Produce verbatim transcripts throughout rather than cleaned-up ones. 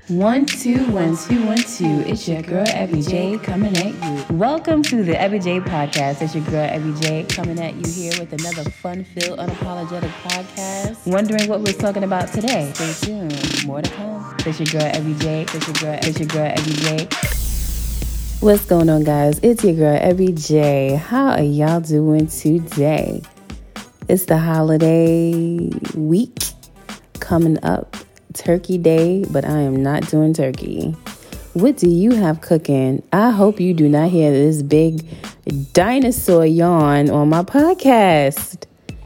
One, two, one, two, one, two. It's your girl, Abby J, coming at you. Welcome to the Abby J podcast. It's your girl, Abby J, coming at you here with another fun-filled, unapologetic podcast. Wondering what we're talking about today? Stay tuned. More to come. It's your girl, Abby J. It's your girl, it's your girl, Abby J. What's going on, guys? It's your girl, Abby J. How are y'all doing today? It's the holiday week coming up. Turkey Day, but I am not doing turkey. What do you have cooking? I hope you do not hear this big dinosaur yawn on my podcast.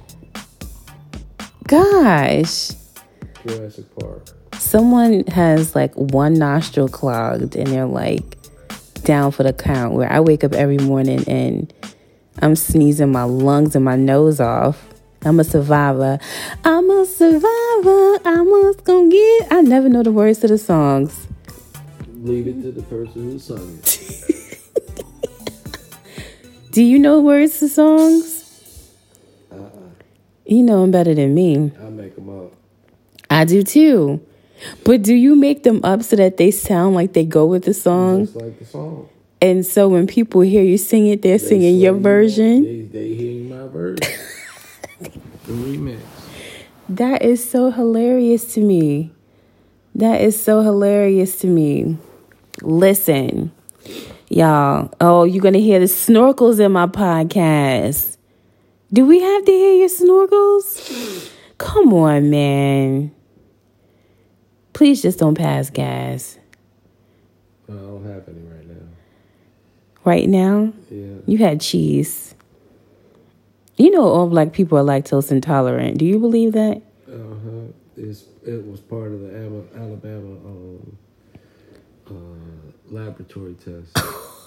Gosh. Jurassic Park. Someone has like one nostril clogged and they're like down for the count, where I wake up every morning and I'm sneezing my lungs and my nose off. I'm a survivor. I'm a survivor. I'm what's gonna get. I never know the words to the songs. Leave it to the person who sung it. Do you know words to songs? Uh-uh. You know them better than me. I make them up. I do too. But do you make them up so that they sound like they go with the song? Just like the song. And so when people hear you sing it, they're they singing your version? They, they hear my version. The remix. That is so hilarious to me. That is so hilarious to me. Listen, y'all. Oh, you're going to hear the snorkels in my podcast. Do we have to hear your snorkels? Come on, man. Please just don't pass gas. I don't have any right now. Right now? Yeah. You had cheese. You know all black people are lactose intolerant. Do you believe that? Uh-huh. It's, it was part of the Alabama um, uh, laboratory test.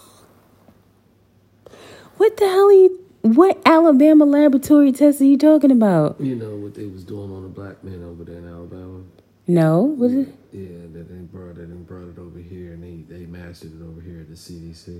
What the hell are you... What Alabama laboratory test are you talking about? You know what they was doing on the black men over there in Alabama? No? Was yeah, it? Yeah, that they brought it and brought it over here, and they, they mastered it over here at the C D C.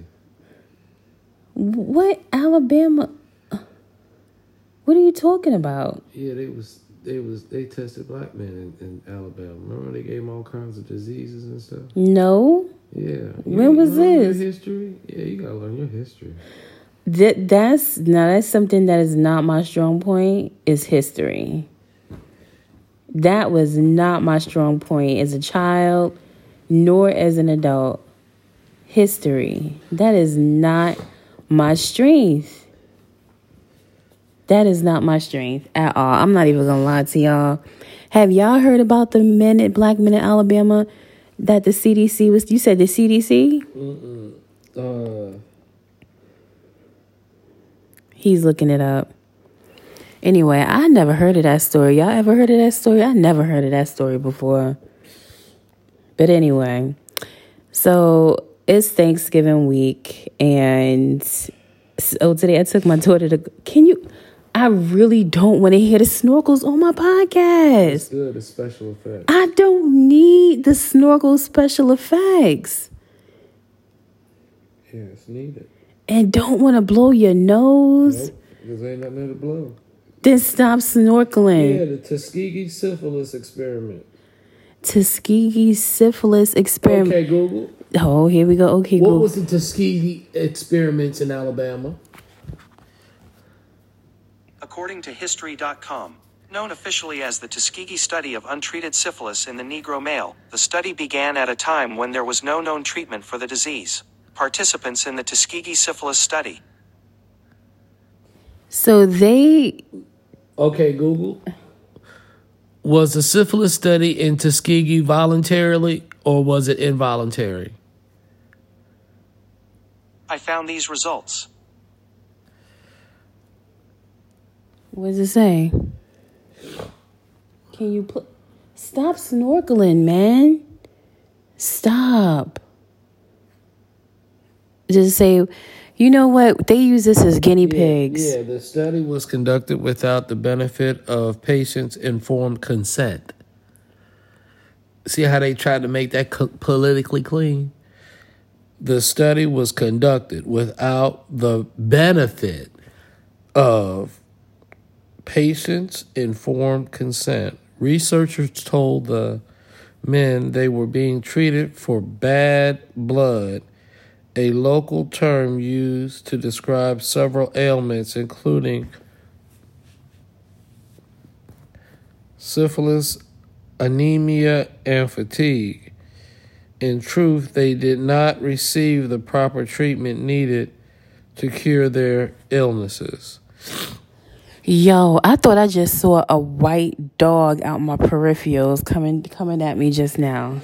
What Alabama... What are you talking about? Yeah, they was they was they tested black men in, in Alabama. Remember they gave them all kinds of diseases and stuff? No. Yeah. You, when was you learn this? Your history? Yeah, you gotta learn your history. That that's now that's something that is not my strong point, is history. That was not my strong point as a child, nor as an adult. History. That is not my strength. That is not my strength at all. I'm not even going to lie to y'all. Have y'all heard about the men, at black men in Alabama that the C D C was... You said the C D C? Mm-mm. Uh. He's looking it up. Anyway, I never heard of that story. Y'all ever heard of that story? I never heard of that story before. But anyway, so it's Thanksgiving week. And so today I took my daughter to... Can you... I really don't want to hear the snorkels on my podcast. It's good. It's special effects. I don't need the snorkel special effects. Yeah, it's needed. And don't want to blow your nose. Nope, because ain't nothing there to blow. Then stop snorkeling. Yeah, the Tuskegee syphilis experiment. Tuskegee syphilis experiment. Okay, Google. Oh, here we go. Okay, what Google. What was the Tuskegee experiments in Alabama? According to History dot com, known officially as the Tuskegee study of untreated syphilis in the Negro male, the study began at a time when there was no known treatment for the disease. Participants in the Tuskegee syphilis study. So they... Okay, Google. Was the syphilis study in Tuskegee voluntarily or was it involuntary? I found these results. What does it say? Can you put... Stop snorkeling, man. Stop. Just say, you know what? They use this as guinea pigs. Yeah, yeah, the study was conducted without the benefit of patients' informed consent. See how they tried to make that co- politically clean? The study was conducted without the benefit of patients' informed consent. Researchers told the men they were being treated for bad blood, a local term used to describe several ailments, including syphilis, anemia, and fatigue. In truth, they did not receive the proper treatment needed to cure their illnesses. Yo, I thought I just saw a white dog out my peripherals coming coming at me just now.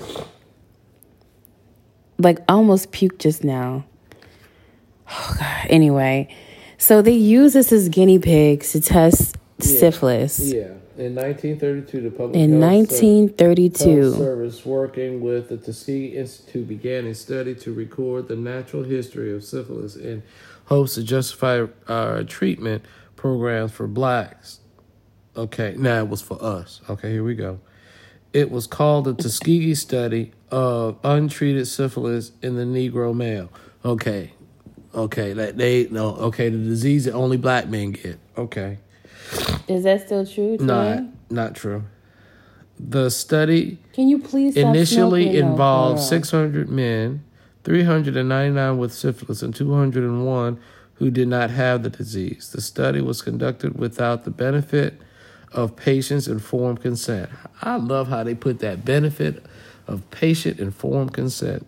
Like, I almost puked just now. Oh, God. Anyway, so they use us as guinea pigs to test yeah. syphilis. Yeah. In nineteen thirty-two, the Public In Health, nineteen thirty-two. Health Service, working with the Tuskegee Institute, began a study to record the natural history of syphilis in hopes to justify uh, treatment programs for blacks. Okay, now it was for us. Okay, here we go. It was called the Tuskegee Study of Untreated Syphilis in the Negro Male. Okay, okay, that they no. Okay, the disease that only black men get. Okay. Is that still true today? Not, not true. The study Can you please stop initially smoking? involved No, six hundred men, three hundred ninety-nine with syphilis, and two hundred one who did not have the disease. The study was conducted without the benefit of patients' informed consent. I love how they put that benefit of patient informed consent.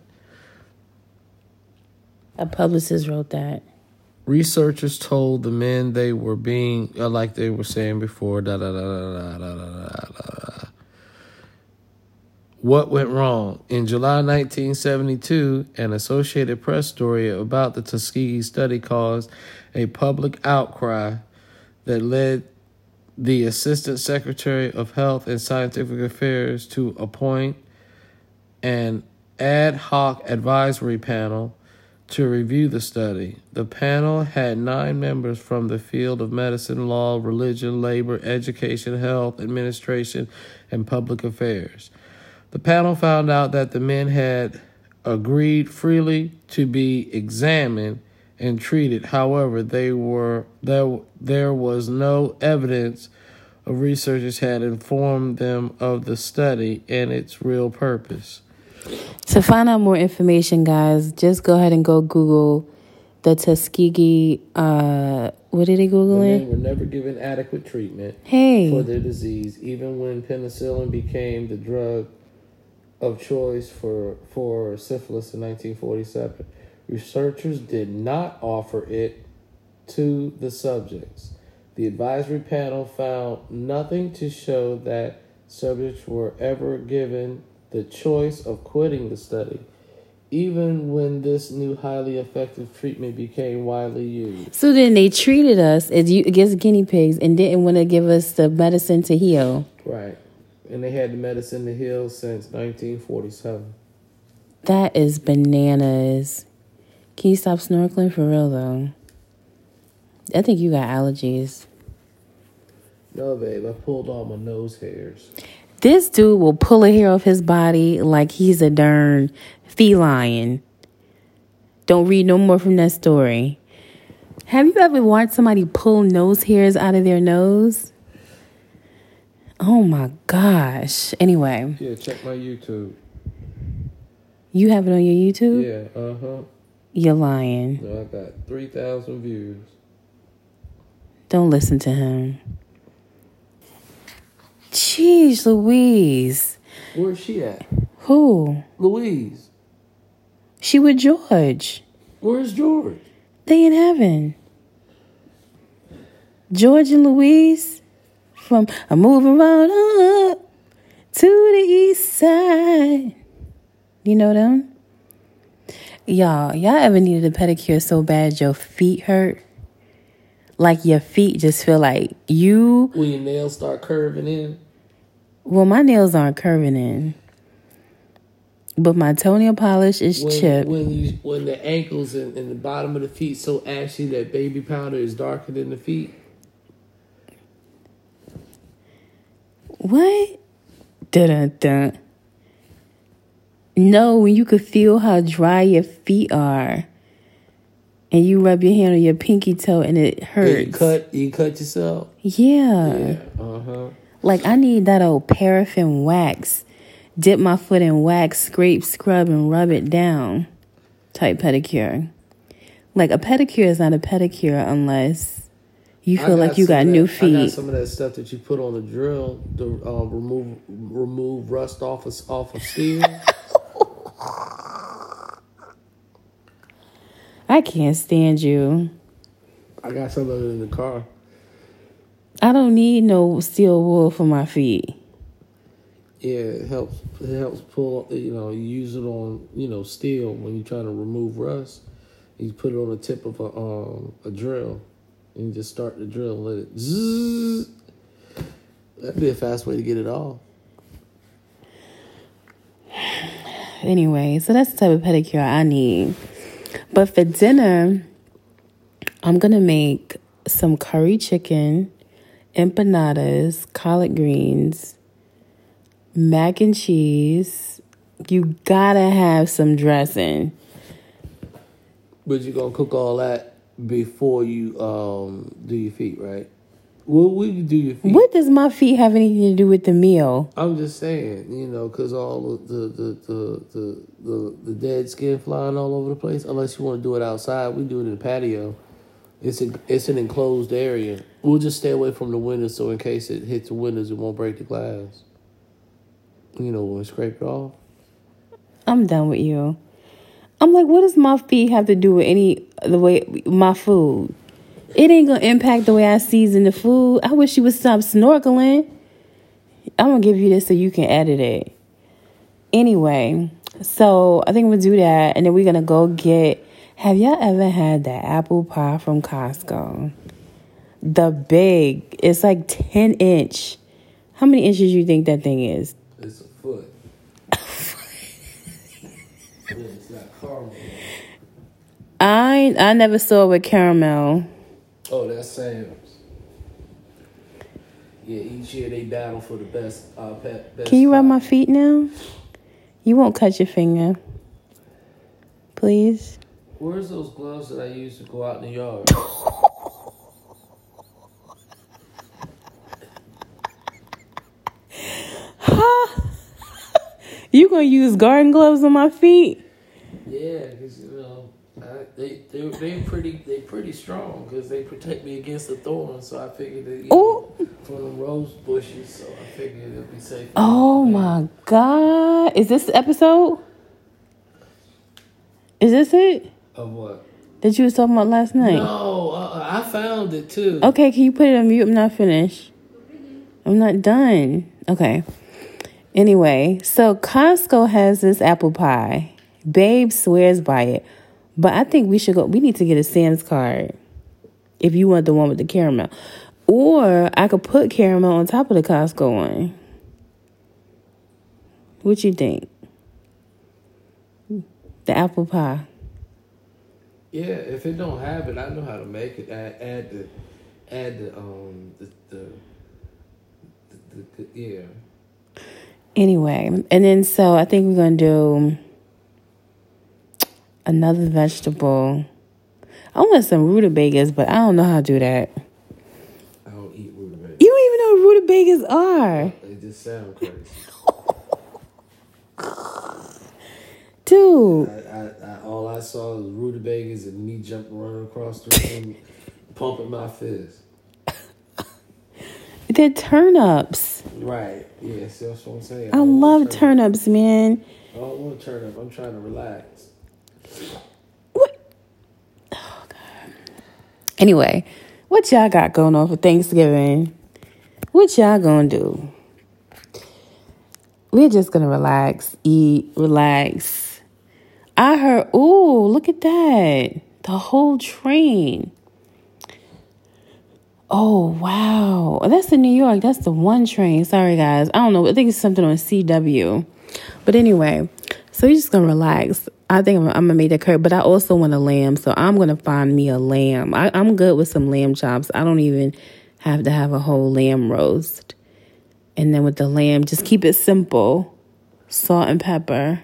A publicist wrote that. Researchers told the men they were being, uh, like they were saying before, da da da da da da da da. What went wrong? In July nineteen seventy-two, an Associated Press story about the Tuskegee study caused a public outcry that led the Assistant Secretary of Health and Scientific Affairs to appoint an ad hoc advisory panel to review the study. The panel had nine members from the field of medicine, law, religion, labor, education, health, administration, and public affairs. The panel found out that the men had agreed freely to be examined and treated. However, they were there, there was no evidence of researchers had informed them of the study and its real purpose. To find out more information, guys, just go ahead and go Google the Tuskegee, uh, what did they Google The it? men were never given adequate treatment Hey. for their disease, even when penicillin became the drug of choice for, for syphilis in nineteen forty-seven. Researchers did not offer it to the subjects. The advisory panel found nothing to show that subjects were ever given the choice of quitting the study, even when this new highly effective treatment became widely used. So then they treated us as you against guinea pigs and didn't want to give us the medicine to heal. Right. And they had the medicine to heal since nineteen forty-seven. That is bananas. Can you stop snorkeling for real, though? I think you got allergies. No, babe, I pulled all my nose hairs. This dude will pull a hair off his body like he's a darn feline. Don't read no more from that story. Have you ever watched somebody pull nose hairs out of their nose? Oh my gosh. Anyway. Yeah, check my YouTube. You have it on your YouTube? Yeah, uh-huh. You're lying. No, I got three thousand views. Don't listen to him. Jeez, Louise. Where's she at? Who? Louise. She with George. Where's George? They in heaven. George and Louise from I'm moving right up to the east side. You know them? Y'all, y'all ever needed a pedicure so bad your feet hurt? Like your feet just feel like you... When your nails start curving in? Well, my nails aren't curving in. But my toenail polish is when, chipped. When you when the ankles and, and the bottom of the feet so ashy that baby powder is darker than the feet? What? Dun-dun-dun. No, when you could feel how dry your feet are. And you rub your hand on your pinky toe and it hurts. You cut, you cut yourself? Yeah. Yeah, uh-huh. Like, I need that old paraffin wax dip my foot in wax, scrape, scrub, and rub it down type pedicure. Like, a pedicure is not a pedicure unless you feel like you got that, new feet. I got some of that stuff that you put on the drill to uh, remove remove rust off of, off of steel. I can't stand you. I got some of it in the car. I don't need no steel wool for my feet. Yeah, it helps. It helps pull. You know, you use it on you know steel when you're trying to remove rust. You put it on the tip of a um a drill, and you just start the drill and let it zzz. That'd be a fast way to get it off. Anyway, so that's the type of pedicure I need. But for dinner, I'm gonna make some curry chicken, empanadas, collard greens, mac and cheese. You gotta have some dressing. But you're gonna cook all that before you um do your feet, right? Well, we can do your feet. What does my feet have anything to do with the meal? I'm just saying, you know, because all of the the, the the the the dead skin flying all over the place. Unless you want to do it outside, we do it in the patio. It's a, it's an enclosed area. We'll just stay away from the windows, so in case it hits the windows, it won't break the glass. You know, when we scrape it off. I'm done with you. I'm like, what does my feet have to do with any the way my food? It ain't gonna impact the way I season the food. I wish you would stop snorkeling. I'm gonna give you this so you can edit it. Anyway, so I think we'll do that, and then we're gonna go get. Have y'all ever had that apple pie from Costco? The big, it's like ten inch. How many inches you think that thing is? It's a foot. Yeah, it's not caramel. I I never saw it with caramel. Oh, that's Sam's. Yeah, each year they battle for the best. Uh, pet, best Can you rub pie. my feet now? You won't cut your finger. Please? Where's those gloves that I used to go out in the yard? You gonna use garden gloves on my feet? Yeah, because you know I, they they they pretty they pretty strong because they protect me against the thorns. So I figured that you know, from the rose bushes. So I figured it'd be safe. Oh my God! Is this the episode? Is this it Of what? that you was talking about last night? No, uh, I found it too. Okay, can you put it on mute? I'm not finished. I'm not done. Okay. Anyway, so Costco has this apple pie. Babe swears by it. But I think we should go. We need to get a Sam's card if you want the one with the caramel. Or I could put caramel on top of the Costco one. What you think? The apple pie. Yeah, if it don't have it, I know how to make it. Add, add the, add the um the the, the, the, the yeah. Anyway, and then so I think we're going to do another vegetable. I want some rutabagas, but I don't know how to do that. I don't eat rutabagas. You don't even know what rutabagas are. They just sound crazy. Dude. I, I, I, all I saw was rutabagas and me jumping running across the room, pumping my fist. They're turnips. Right. Yeah, see that's what I'm saying. I, I love turnips, turnips, man. I don't want turnip. I'm trying to relax. What? Oh, God. Anyway, what y'all got going on for Thanksgiving? What y'all gonna do? We're just gonna relax, eat, relax. I heard, ooh, look at that. The whole train. Oh, wow. That's in New York. That's the one train. Sorry, guys. I don't know. I think it's something on C W. But anyway, so you're just going to relax. I think I'm, I'm going to make that curry. But I also want a lamb. So I'm going to find me a lamb. I, I'm good with some lamb chops. I don't even have to have a whole lamb roast. And then with the lamb, just keep it simple. Salt and pepper.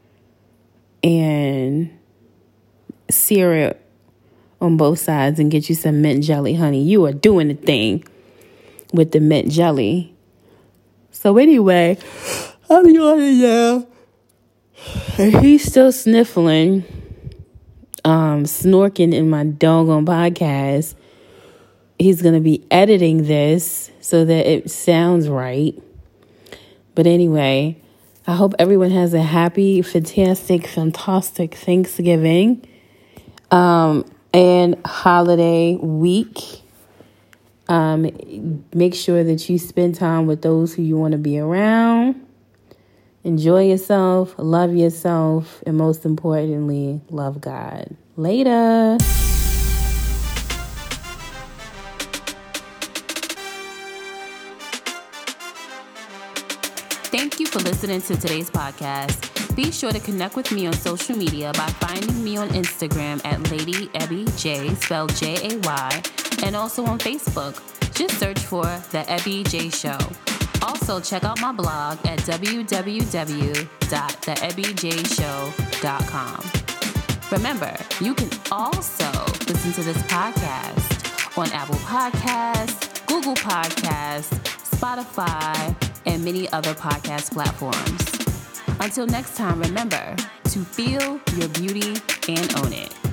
And syrup on both sides and get you some mint jelly, honey. You are doing the thing with the mint jelly. So anyway, I'm yawning now. And he's still sniffling, um, snorking in my doggone podcast. He's going to be editing this so that it sounds right. But anyway, I hope everyone has a happy, fantastic, fantastic Thanksgiving um, and holiday week. Um, make sure that you spend time with those who you want to be around. Enjoy yourself, love yourself, and most importantly, love God. Later. Thank you for listening to today's podcast. Be sure to connect with me on social media by finding me on Instagram at Lady Ebby J, spelled J A Y, and also on Facebook. Just search for The Ebby J Show. Also, check out my blog at w w w dot the ebby j show dot com. Remember, you can also listen to this podcast on Apple Podcasts, Google Podcasts, Spotify, and many other podcast platforms. Until next time, remember to feel your beauty and own it.